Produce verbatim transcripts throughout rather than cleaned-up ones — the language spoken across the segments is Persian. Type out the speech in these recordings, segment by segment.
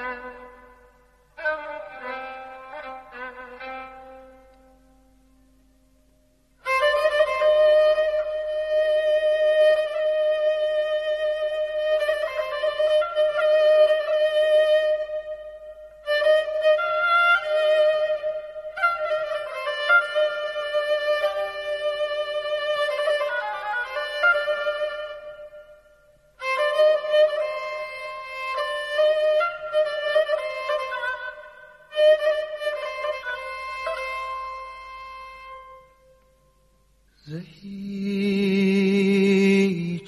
زهی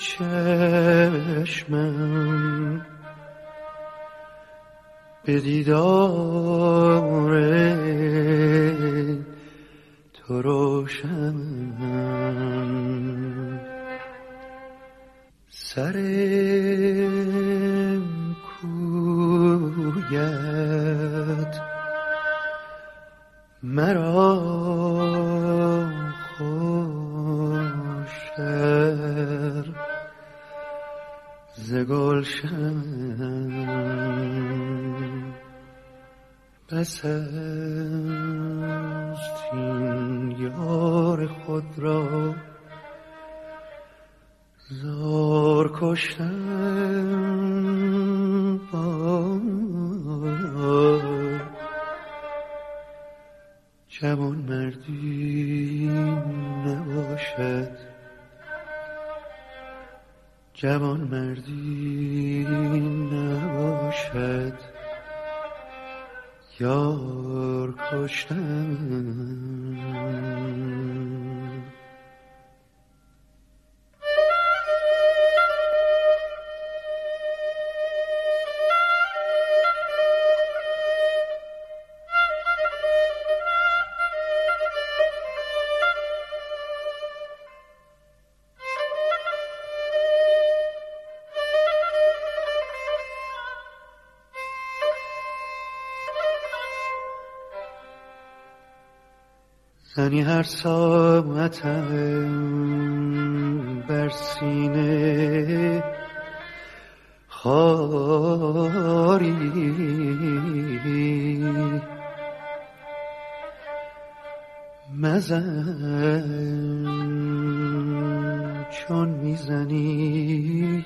چشمم به دیدار تو روشن، سر کویت مرا خوشتر ز گلشن. بس است این یار خود را زار کشتن، جوان مردی نباشد، جوان مردی نباشد یار کشتن. زنی هر ساعتم بر سینه خاری، مزن چون میزنی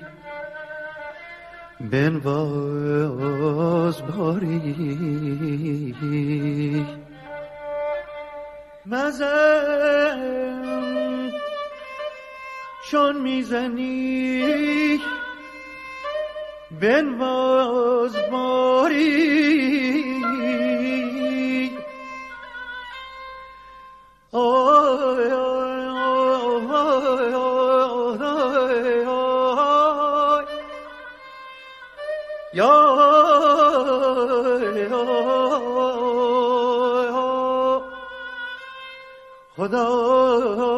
بنواز باری، مزن چون میزنی بنواز باری، آی آی آی آی آی یا خدا